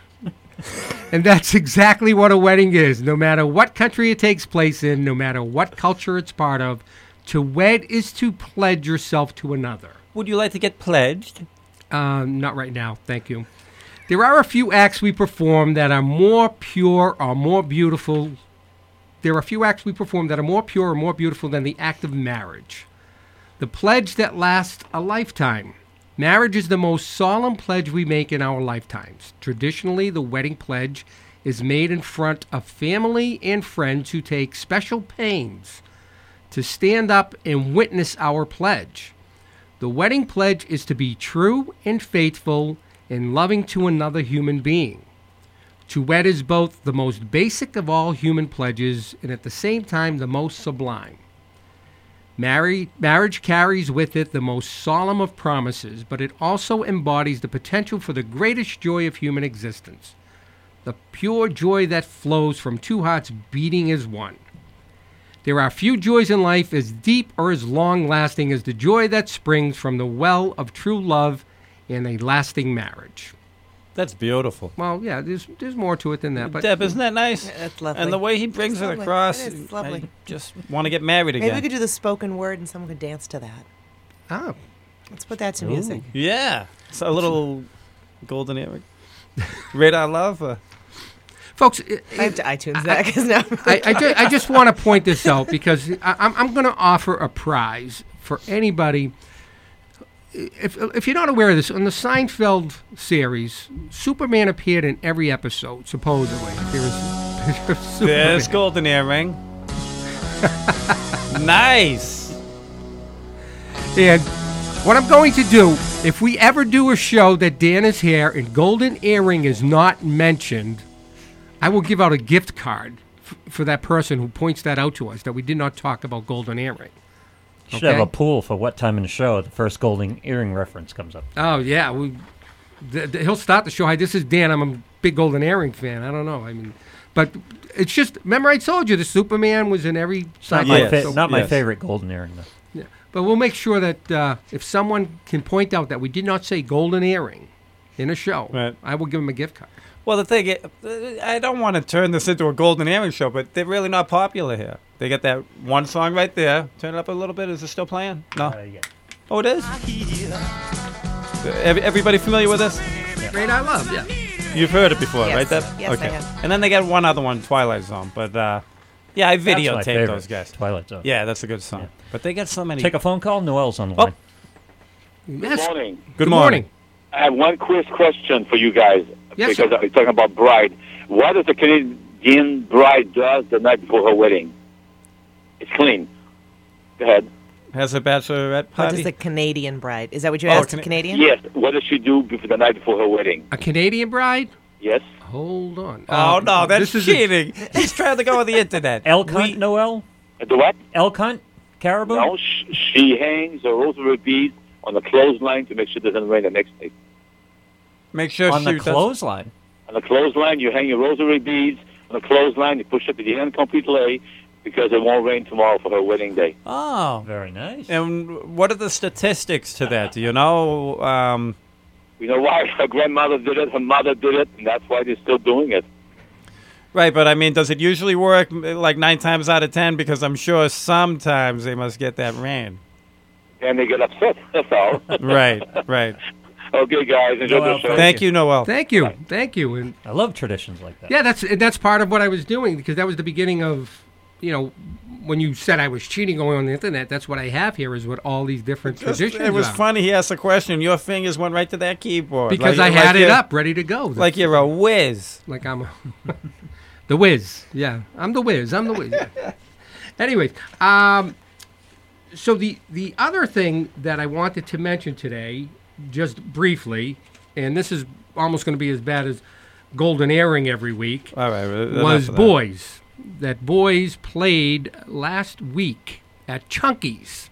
And that's exactly what a wedding is. No matter what country it takes place in, no matter what culture it's part of, to wed is to pledge yourself to another. Would you like to get pledged? Um, not right now, thank you. There are a few acts we perform that are more pure or more beautiful. There are a few acts we perform that are more pure or more beautiful than the act of marriage. The pledge that lasts a lifetime. Marriage is the most solemn pledge we make in our lifetimes. Traditionally, the wedding pledge is made in front of family and friends who take special pains to stand up and witness our pledge. The wedding pledge is to be true and faithful and loving to another human being. To wed is both the most basic of all human pledges and at the same time the most sublime. Marry, marriage carries with it the most solemn of promises, but it also embodies the potential for the greatest joy of human existence, the pure joy that flows from two hearts beating as one. There are few joys in life as deep or as long-lasting as the joy that springs from the well of true love and a lasting marriage. That's beautiful. Well, yeah, there's there's more to it than that. But Deb, isn't that nice? Yeah, that's lovely. And the way he brings It's it lovely. across, It is lovely. I just want to get married again. Maybe we could do the spoken word and someone could dance to that. Oh. Let's put that to music. Yeah. It's a little golden earring. Radar love. Uh, Folks, it, I have to iTunes that because now I, I, ju- I just want to point this out because I, I'm, I'm going to offer a prize for anybody. If if you're not aware of this, on the Seinfeld series, Superman appeared in every episode, supposedly. There was, there was Superman. There's golden earring. Nice. And what I'm going to do, if we ever do a show that Dan is here and golden earring is not mentioned, I will give out a gift card f- for that person who points that out to us, that we did not talk about golden earring. Should have a pool for what time in the show the first golden earring reference comes up. Oh, yeah. We, th- th- he'll start the show. Hi, this is Dan. I'm a big Golden Earring fan. I don't know. I mean, but it's just, remember I told you the Superman was in every Not sci-fi. my, fa- so- not my Yes. favorite golden earring, though. Yeah. But we'll make sure that uh, if someone can point out that we did not say Golden Earring in a show, Right. I will give them a gift card. Well, the thing, is, I don't want to turn this into a Golden Earring show, but they're really not popular here. They got that one song right there. Turn it up a little bit. Is it still playing? No. Uh, yeah. Oh, it is? Every, everybody familiar with this? Great, I love, yeah. You've heard it before, Yes. right? That, Yes, I okay. have. And then they got one other one, Twilight Zone. But, uh, yeah, I That's my videotaped favorite, those guys. Twilight Zone. Yeah, that's a good song. Yeah. But they got so many. Take a phone call. Noel's on the Oh. line. Yes. Good morning. Good morning. I have one quiz question for you guys. Yes, because sir. I'm talking about bride. What does the Canadian bride does the night before her wedding? It's clean. Go ahead. Has a bachelorette What party? does the Canadian bride? Is that what you Oh, asked? Cana- Canadian? Yes. What does she do before the night before her wedding? A Canadian bride? Yes. Hold on. Oh, Uh, no, that's this is a- cheating. He's trying to go on the internet. Elk hunt, We- Noel? The what? Elk hunt? Caribou? No, sh- she hangs a rosary bead on the clothesline to make sure it doesn't rain the next day. Make sure On she the does- clothesline. On the clothesline, you hang your rosary beads on the clothesline. You push it to the incomplete lay because it won't rain tomorrow for her wedding day. Oh. Very nice. And what are the statistics to that? Do you know? Um, You know why? Her grandmother did it, her mother did it, and that's why they're still doing it. right, but I mean, does it usually work m- like nine times out of ten? Because I'm sure sometimes they must get that rain. And they get upset, that's all. Right, right. Okay, guys, enjoy Noel, the show. thank Thank you, Noel. Thank you. Thank you. And I love traditions like that. yeah, that's that's part of what I was doing because that was the beginning of, you know, when you said I was cheating going on the internet, that's what I have here is what all these different Just- traditions it was are. funny. He asked a question. Your fingers went right to that keyboard Because Like- I had like it you're- up, ready to go. Like you're a whiz. Like I'm a the whiz. Yeah, I'm the whiz. I'm the whiz. Yeah. Anyways, um, so the the other thing that I wanted to mention today, just briefly, and this is almost going to be as bad as Golden Earring every week, All right, enough was of that. Boys. That Boys played last week at Chunky's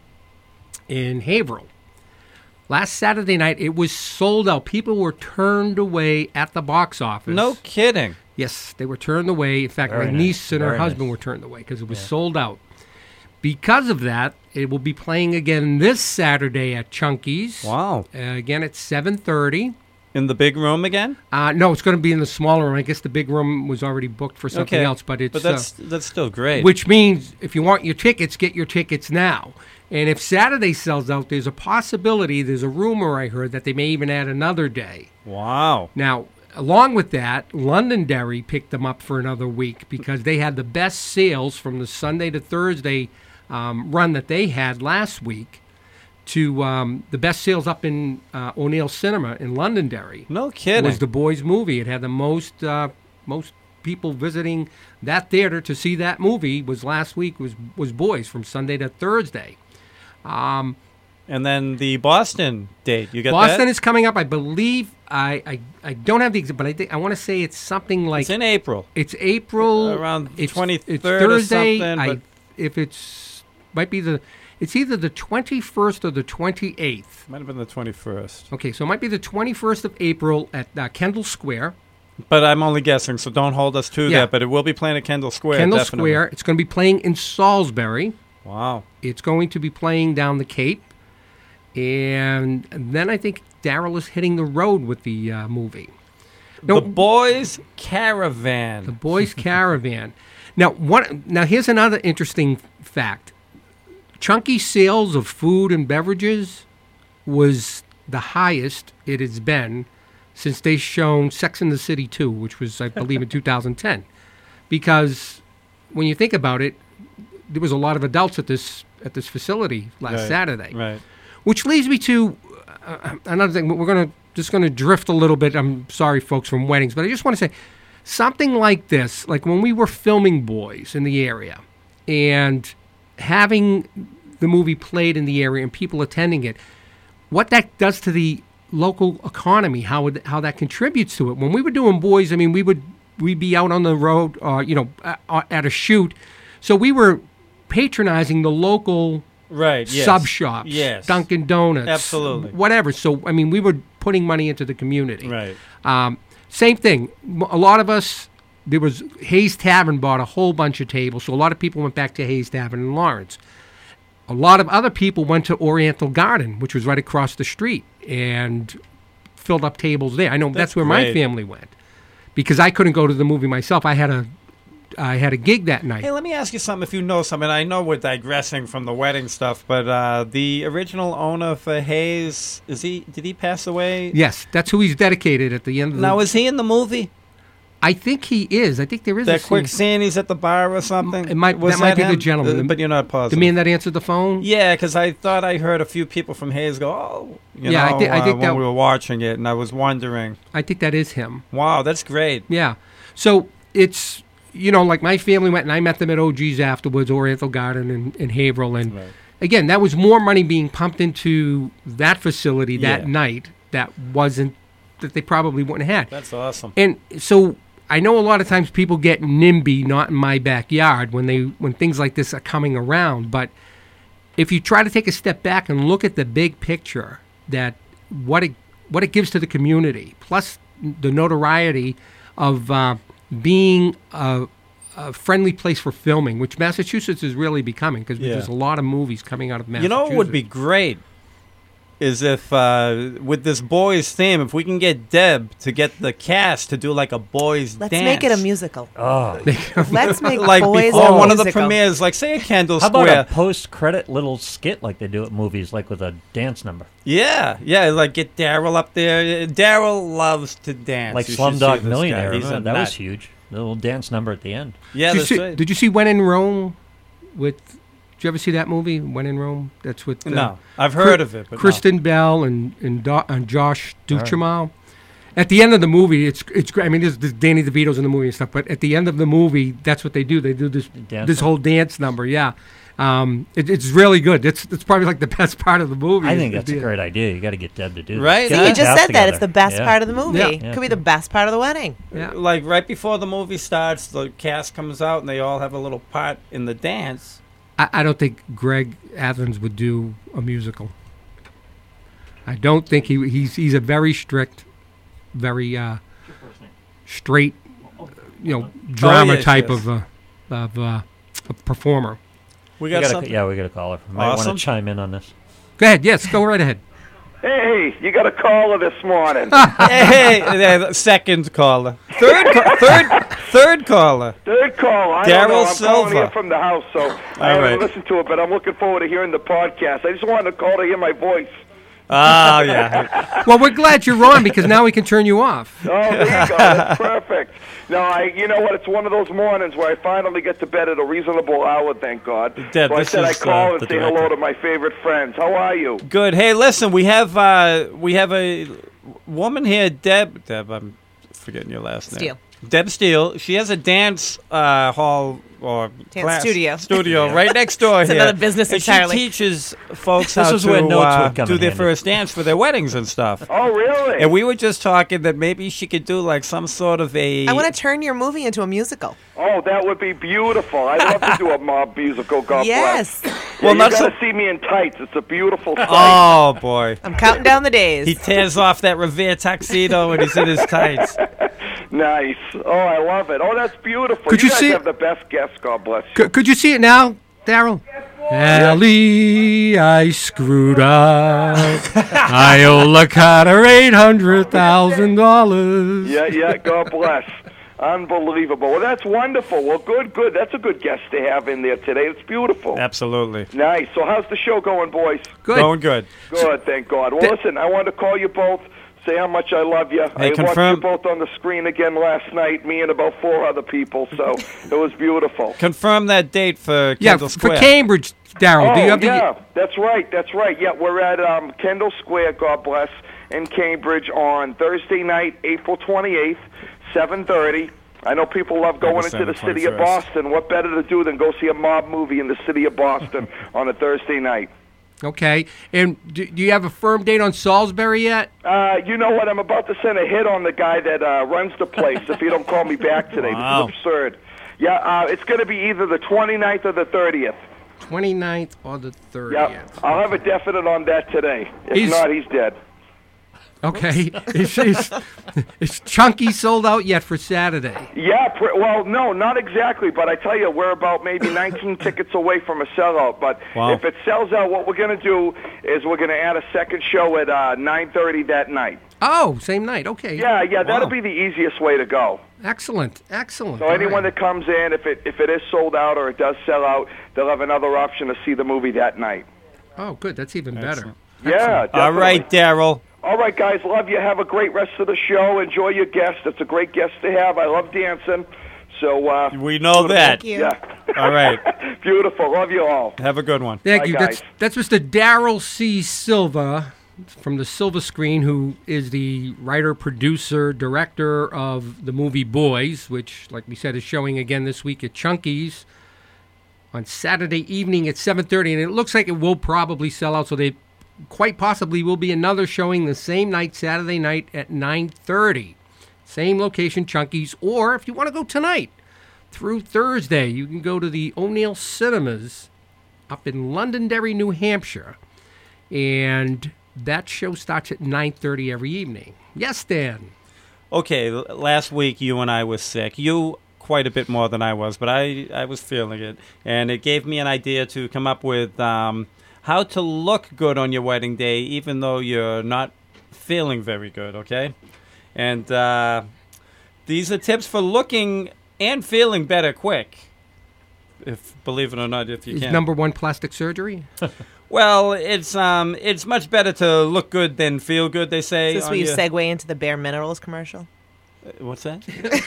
in Haverhill. Last Saturday night, it was sold out. People were turned away at the box office. No kidding. Yes, they were turned away. In fact, Very my nice. niece and her Very husband nice. were turned away because it was sold out. Because of that, it will be playing again this Saturday at Chunky's. Wow. Uh, again at seven thirty. In the big room again? Uh, no, it's going to be in the smaller room. I guess the big room was already booked for something Okay. else, but it's But that's uh, that's still great. which means if you want your tickets, get your tickets now. And if Saturday sells out, there's a possibility, there's a rumor I heard that they may even add another day. Wow. Now, along with that, Londonderry picked them up for another week because they had the best sales from the Sunday to Thursday um, run that they had last week to um, the best sales up in uh, O'Neill Cinema in Londonderry. No kidding. Was the Boys movie. It had the most uh, most people visiting that theater to see that movie was last week was, was Boys from Sunday to Thursday. Um, and then the Boston date. You got Boston that? is coming up. I believe I, I, I don't have the exact, but I think I want to say it's something like It's in April. It's April Around it's, twenty-third It's or Thursday. something, I, but- if it's might be the it's either the twenty-first or the twenty-eighth. Might have been the twenty-first. Okay, so it might be the twenty-first of April at uh, Kendall Square. But I'm only guessing, so don't hold us to Yeah. that. But it will be playing at Kendall Square. Kendall definitely. Square. It's going to be playing in Salisbury. Wow. It's going to be playing down the Cape. And then I think Daryl is hitting the road with the uh, movie. The Boys Caravan. The Boys Caravan. Now, one, now here's another interesting fact. Chunky sales of food and beverages was the highest it has been since they shown Sex and the City two, which was, I believe, in two thousand ten. Because when you think about it, there was a lot of adults at this at this facility last Right, Saturday. right. Which leads me to uh, another thing. We're going to just going to drift a little bit. I'm sorry, folks, from weddings, but I just want to say something like this, like when we were filming Boys in the area and having the movie played in the area and people attending it, what that does to the local economy, how it, how that contributes to it. When we were doing Boys, I mean, we would we'd be out on the road, uh, you know, at, at a shoot, so we were patronizing the local Right, yes. sub shops, Yes. Dunkin' Donuts, Absolutely. whatever. So I mean, we were putting money into the community. Right. Um, same thing. M- A lot of us, there was Hayes Tavern bought a whole bunch of tables, so a lot of people went back to Hayes Tavern in Lawrence. A lot of other people went to Oriental Garden, which was right across the street, and filled up tables there. I know that's, That's where my great. family went because I couldn't go to the movie myself. I had a, I had a gig that night. Hey, let me ask you something. If you know something, I know we're digressing from the wedding stuff, but uh, the original owner for Hayes, is he? Did he pass away? Yes, that's who he's dedicated at the end of the. Now, is he in the movie? I think he is. I think there is a That quick scene. scene, he's at the bar or something. It might Was that might be the him? gentleman, Uh, the- but you're not positive. The man that answered the phone. Yeah, because I thought I heard a few people from Hayes go, "Oh, you Yeah, I know," thi- I uh, think when that- we were watching it, and I was wondering. I think that is him. Wow, that's great. Yeah. So it's, you know, like my family went and I met them at O G's afterwards, Oriental Garden in, in Haverhill. And again, that was more money being pumped into that facility that Yeah. night that wasn't, that they probably wouldn't have had. That's awesome. And so I know a lot of times people get NIMBY, not in my backyard, when they when things like this are coming around. But if you try to take a step back and look at the big picture, that what it what it gives to the community, plus the notoriety of uh, being a, a friendly place for filming, which Massachusetts is really becoming, because Yeah. there's a lot of movies coming out of You Massachusetts. know what would be great is if, uh, with this boys theme, if we can get Deb to get the cast to do like a boys Let's dance. make it a musical. Oh. Let's make like boys before a one of the musical. premieres, like say a Kendall How Square. about a post-credit little skit like they do at movies, like with a dance number? Yeah, yeah, like get Daryl up there. Daryl loves to dance. Like You should see Slumdog this Millionaire. guy. He's a Remember? That nut. was huge. The little dance number at the end. Yeah, did you, that's see, right. did you see When in Rome? With did you ever see that movie, When in Rome? That's with uh, No, I've heard of it, but no. Kristen Bell and and, Do, and Josh Duhamel. At the end of the movie, it's it's great. I mean, there's, there's Danny DeVito's in the movie and stuff, but at the end of the movie, that's what they do. They do this dance this number. whole dance number. Yeah, um, it, it's really good. It's it's probably like the best part of the movie. I is think the that's a dance. great idea. You got to get Deb to do that. Right? Get See, the you just cast said that. It's together. the best Yeah. part of the movie. Yeah. Yeah. Could be the best part of the wedding. Yeah. Like right before the movie starts, the cast comes out and they all have a little part in the dance. I, I don't think Greg Athens would do a musical. I don't think he he's he's a very strict, very uh, straight, you know, drama yes, type yes. of uh, of uh, a performer. We We got gotta, something. yeah, we got to call her. Might want Awesome. to chime in on this. Go ahead. Yes, go right ahead. Hey, you got a caller this morning. Hey, uh, second caller, third, ca- third, third caller. Third caller. I Daryl don't know. I'm calling Silva. here from the house, so I haven't right. listened to it, but I'm looking forward to hearing the podcast. I just wanted to call to hear my voice. Oh yeah. Well, we're glad you're on because now we can turn you off. Oh, there you go. That's perfect. No, I. You know what? It's one of those mornings where I finally get to bed at a reasonable hour. Thank God. Deb, so I this said is, I call uh, and the say hello director. to my favorite friends. How are you? Good. Hey, listen, we have uh, we have a woman here, Deb. Deb, I'm forgetting your last name. Steele. Deb Steele. She has a dance uh, hall or Dance class, studio. studio right next door It's here. another business and entirely. She teaches folks This how is to where notes uh, would come do in their handy. first dance for their weddings and stuff. Oh, really? And we were just talking that maybe she could do like some sort of a. I want to turn your movie into a musical. Oh, that would be beautiful. I'd love to do a mob musical. God Yes. bless. Well, Yeah, not you so- got to see me in tights. It's a beautiful sight. Oh boy. I'm counting down the days. He tears off that Revere tuxedo and he's in his tights. Nice. Oh, I love it. Oh, that's beautiful. Could you you guys see- have the best guests. God bless you. Could, could you see it now, Daryl? Allie, I screwed up. Iola Carter, eight hundred thousand dollars. Yeah, yeah. God bless. Unbelievable. Well, that's wonderful. Well, good, good. That's a good guest to have in there today. It's beautiful. Absolutely. Nice. So how's the show going, boys? Good. Going good. Good, thank God. Well, Th- listen, I wanted to call you both, say how much I love you. Hey, I confirm- watched you both on the screen again last night, me and about four other people, so it was beautiful. Confirm that date for Yeah, Kendall for Square. Cambridge, Daryl. Oh, do you have the? yeah, that's right, that's right. Yeah, we're at um, Kendall Square, God bless, in Cambridge on Thursday night, April twenty-eighth, seven thirty. I know people love going into December the city of twenty-first. Boston. What better to do than go see a mob movie in the city of Boston on a Thursday night? Okay. And do, do you have a firm date on Salisbury yet? Uh, you know what? I'm about to send a hit on the guy that uh, runs the place if you don't call me back today. Wow. This is absurd. Yeah, uh, it's going to be either the twenty-ninth or the thirtieth. twenty-ninth or the thirtieth. Yeah, I'll have a definite on that today. If He's- not, he's dead. Okay. is, is, is Chunky sold out yet for Saturday? Yeah, pr- well, no, not exactly, but I tell you, we're about maybe nineteen tickets away from a sellout. But Wow. if it sells out, what we're going to do is we're going to add a second show at uh, nine thirty that night. Oh, same night. Okay. Yeah, yeah, that'll Wow. be the easiest way to go. Excellent. Excellent. So All anyone right. that comes in, if it if it is sold out or it does sell out, they'll have another option to see the movie that night. Oh, good. That's even better. Yeah, All right, Daryl. All right, guys, love you. Have a great rest of the show. Enjoy your guest. It's a great guest to have. I love dancing. So uh, We know that. Thank you. yeah, All right. beautiful. Love you all. Have a good one. Thank Bye, you. guys. That's that's Mister Daryl C. Silva from the Silva Screen, who is the writer, producer, director of the movie Boys, which, like we said, is showing again this week at Chunky's on Saturday evening at seven thirty. And it looks like it will probably sell out, so they quite possibly will be another showing the same night, Saturday night at nine thirty. Same location, Chunky's. Or if you want to go tonight through Thursday, you can go to the O'Neill Cinemas up in Londonderry, New Hampshire. And that show starts at nine thirty every evening. Yes, Dan. Okay, l- last week you and I were sick. You quite a bit more than I was, but I, I was feeling it. And it gave me an idea to come up with um, how to look good on your wedding day, even though you're not feeling very good, okay? And uh, these are tips for looking and feeling better quick, if believe it or not, if you Is can. number one plastic surgery? Well, it's um, it's much better to look good than feel good, they say. Is this on where you your- segue into the Bare Minerals commercial? Uh, What's that?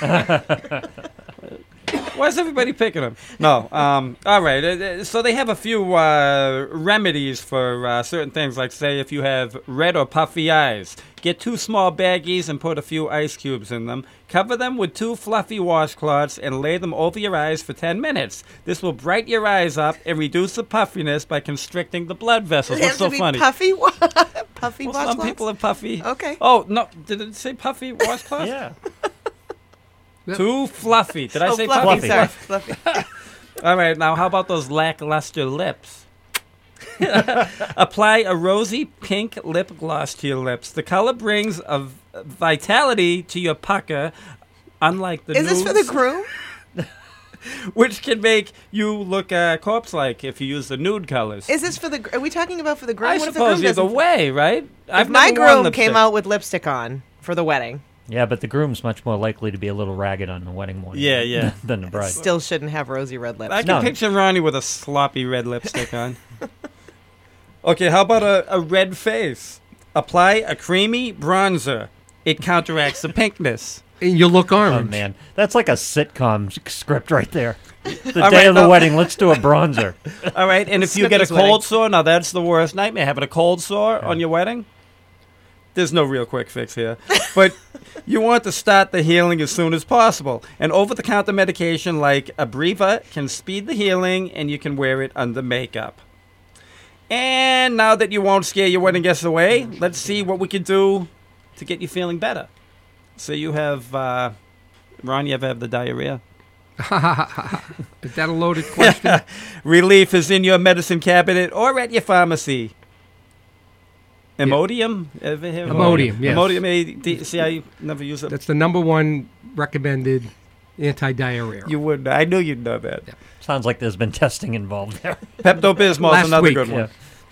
Why is everybody picking them? No. Um, all right. Uh, uh, So they have a few uh, remedies for uh, certain things, like, say, if you have red or puffy eyes, get two small baggies and put a few ice cubes in them. Cover them with two fluffy washcloths and lay them over your eyes for ten minutes. This will brighten your eyes up and reduce the puffiness by constricting the blood vessels. Does it What's have so to be funny? puffy? puffy Well, some washcloths? people are puffy. Okay. Oh, no. Did it say puffy washcloths? Yeah. Too fluffy. Did I oh, say fluffy, puffy? sorry. Fluffy. All right, now how about those lackluster lips? Apply a rosy pink lip gloss to your lips. The color brings a v- vitality to your pucker, unlike the Is this for the nudes, groom? which can make you look uh, corpse-like if you use the nude colors. Is this for the? Are we talking about for the groom? I What if the suppose groom either doesn't- way, right? If my never worn groom lipstick. came out with lipstick on for the wedding, Yeah, but the groom's much more likely to be a little ragged on the wedding morning. Yeah, yeah. than the bride. still shouldn't have rosy red lips. I can No. picture Ronnie with a sloppy red lipstick on. Okay, how about a, a red face? Apply a creamy bronzer. It counteracts the pinkness. And you look Oh, orange. man. That's like a sitcom s- script right there. The All day right, of the now- wedding, let's do a bronzer. All right, and if you get a Snooki's wedding. cold sore, now that's the worst nightmare. Having a cold sore on your wedding? There's no real quick fix here. But you want to start the healing as soon as possible. An over-the-counter medication like Abreva can speed the healing, and you can wear it under makeup. And now that you won't scare your wedding guests away, let's see what we can do to get you feeling better. So you have, uh, Ron, you ever have the diarrhea? Is that a loaded question? Relief is in your medicine cabinet or at your pharmacy. Imodium? Ever hear of Imodium, yes. Imodium, A D, see, I never use it. That's the number one recommended anti-diarrhea. You would. I knew you'd know that. Sounds like there's been testing involved there. Pepto-Bismol Last is another week, good one.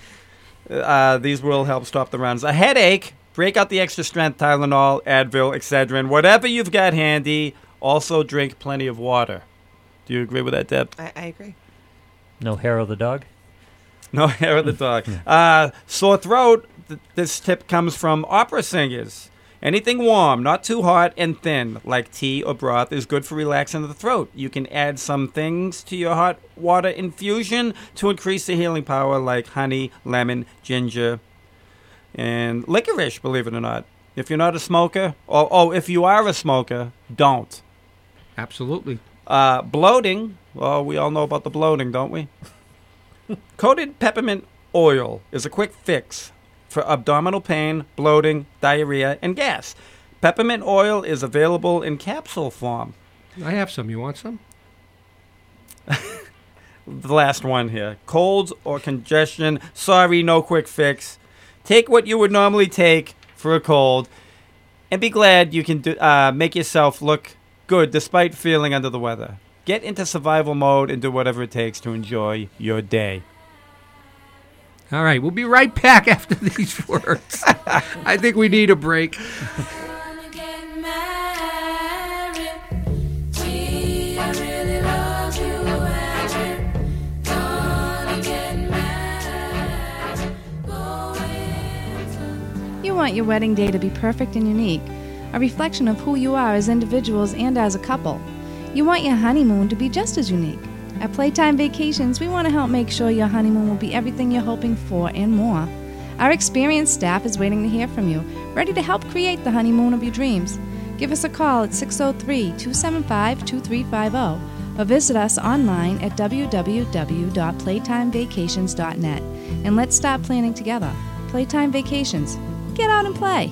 Uh, these will help stop the runs. A headache, break out the extra strength Tylenol, Advil, Excedrin, whatever you've got handy. Also drink plenty of water. Do you agree with that, Deb? I, I agree. No hair of the dog? No hair of the dog. Uh, sore throat. Th- this tip comes from opera singers. Anything warm, not too hot and thin, like tea or broth, is good for relaxing the throat. You can add some things to your hot water infusion to increase the healing power, like honey, lemon, ginger, and licorice, believe it or not. If you're not a smoker, or oh, if you are a smoker, don't. Absolutely. Uh, bloating. Well, we all know about the bloating, don't we? Coated peppermint oil is a quick fix for abdominal pain, bloating, diarrhea, and gas. Peppermint oil is available in capsule form. I have some. You want some? The last one here. Colds or congestion. Sorry, no quick fix. Take what you would normally take for a cold, and be glad you can do, uh, make yourself look good despite feeling under the weather. Get into survival mode and do whatever it takes to enjoy your day. All right, we'll be right back after these words. I think we need a break. You want your wedding day to be perfect and unique, a reflection of who you are as individuals and as a couple. You want your honeymoon to be just as unique. At Playtime Vacations, we want to help make sure your honeymoon will be everything you're hoping for and more. Our experienced staff is waiting to hear from you, ready to help create the honeymoon of your dreams. Give us a call at six oh three, two seven five, two three five zero or visit us online at w w w dot playtime vacations dot net and let's start planning together. Playtime Vacations. Get out and play.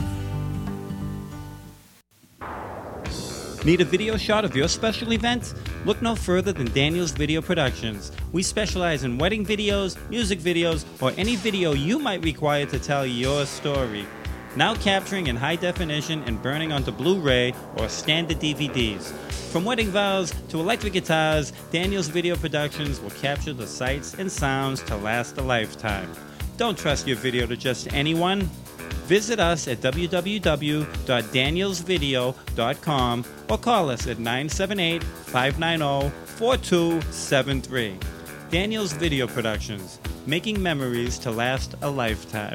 Need a video shot of your special event? Look no further than Daniels Video Productions. We specialize in wedding videos, music videos, or any video you might require to tell your story. Now capturing in high definition and burning onto Blu-ray or standard D V Ds. From wedding vows to electric guitars, Daniels Video Productions will capture the sights and sounds to last a lifetime. Don't trust your video to just anyone. Visit us at w w w dot daniels video dot com or call us at nine seven eight, five nine zero, four two seven three. Daniels Video Productions, making memories to last a lifetime.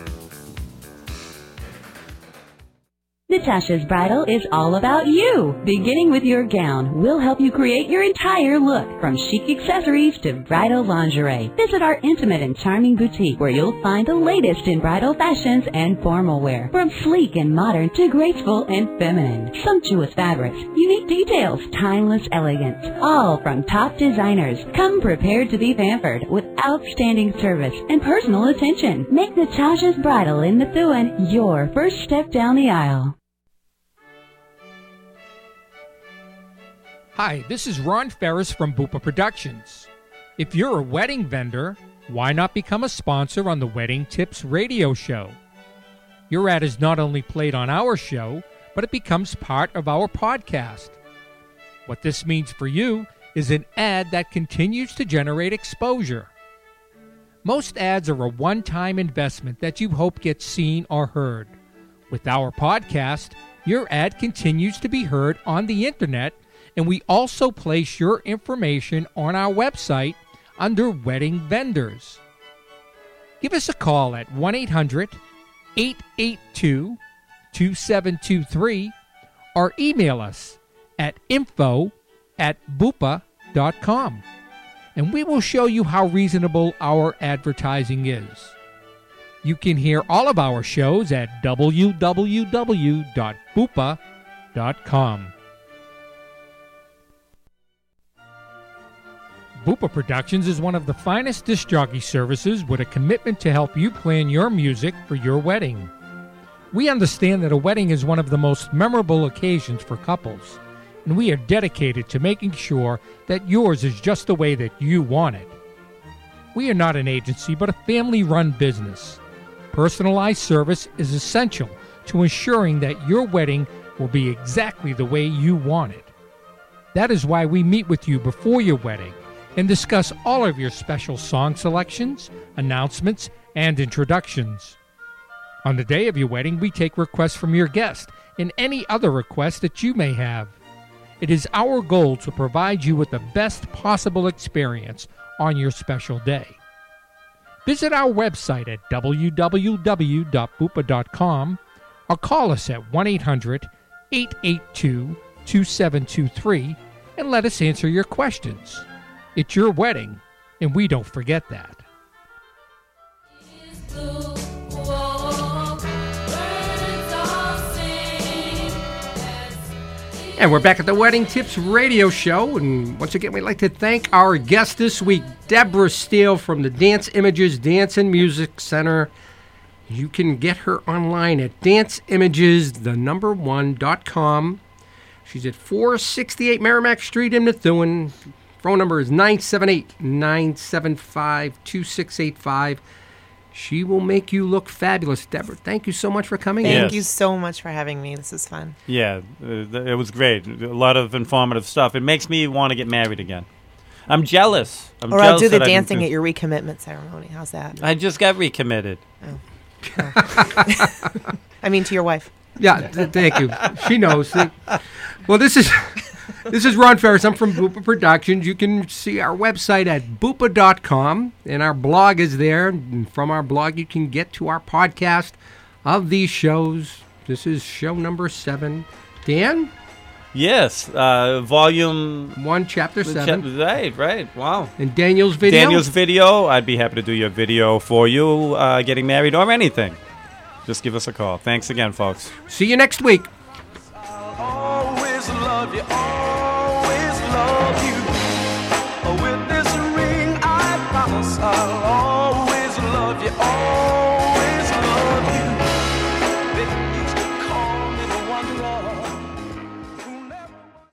Natasha's Bridal is all about you. Beginning with your gown, we'll help you create your entire look, from chic accessories to bridal lingerie. Visit our intimate and charming boutique where you'll find the latest in bridal fashions and formal wear. From sleek and modern to graceful and feminine. Sumptuous fabrics, unique details, timeless elegance. All from top designers. Come prepared to be pampered with outstanding service and personal attention. Make Natasha's Bridal in Methuen your first step down the aisle. Hi, this is Ron Ferris from Bupa Productions. If you're a wedding vendor, why not become a sponsor on the Wedding Tips radio show? Your ad is not only played on our show, but it becomes part of our podcast. What this means for you is an ad that continues to generate exposure. Most ads are a one-time investment that you hope gets seen or heard. With our podcast, your ad continues to be heard on the internet, and we also place your information on our website under Wedding Vendors. Give us a call at one eight hundred, eight eight two, two seven two three or email us at info at bupa dot com, and we will show you how reasonable our advertising is. You can hear all of our shows at w w w dot bupa dot com. Bupa Productions is one of the finest disc jockey services with a commitment to help you plan your music for your wedding. We understand that a wedding is one of the most memorable occasions for couples, and we are dedicated to making sure that yours is just the way that you want it. We are not an agency, but a family-run business. Personalized service is essential to ensuring that your wedding will be exactly the way you want it. That is why we meet with you before your wedding and discuss all of your special song selections, announcements, and introductions. On the day of your wedding, we take requests from your guest and any other requests that you may have. It is our goal to provide you with the best possible experience on your special day. Visit our website at w w w dot bupa dot com or call us at one eight hundred, eight eight two, two seven two three and let us answer your questions. It's your wedding, and we don't forget that. And we're back at the Wedding Tips radio show, and once again, we'd like to thank our guest this week, Deborah Steele from the Dance Images Dance and Music Center. You can get her online at dance images the number one dot com. She's at four sixty-eight Merrimack Street in Methuen. Phone number is nine seven eight, nine seven five, two six eight five. She will make you look fabulous. Deborah, thank you so much for coming in. Thank you so much for having me. This is fun. Yeah, uh, it was great. A lot of informative stuff. It makes me want to get married again. I'm jealous. I'm or jealous I'll do the that I can dancing do- at your recommitment ceremony. How's that? I just got recommitted. Oh. Oh. I mean, to your wife. Yeah, th- thank you. She knows. Well, this is this is Ron Ferris. I'm from Bupa Productions. You can see our website at bupa dot com, and our blog is there. And from our blog, you can get to our podcast of these shows. This is show number seven. Dan? Yes, uh, volume one, chapter seven. Chap- right, right. Wow. And Daniel's video. Daniel's video. I'd be happy to do your video for you, uh, getting married or anything. Just give us a call. Thanks again, folks. See you next week. Always love you, always love you. With this ring, I promise I'll always love you, always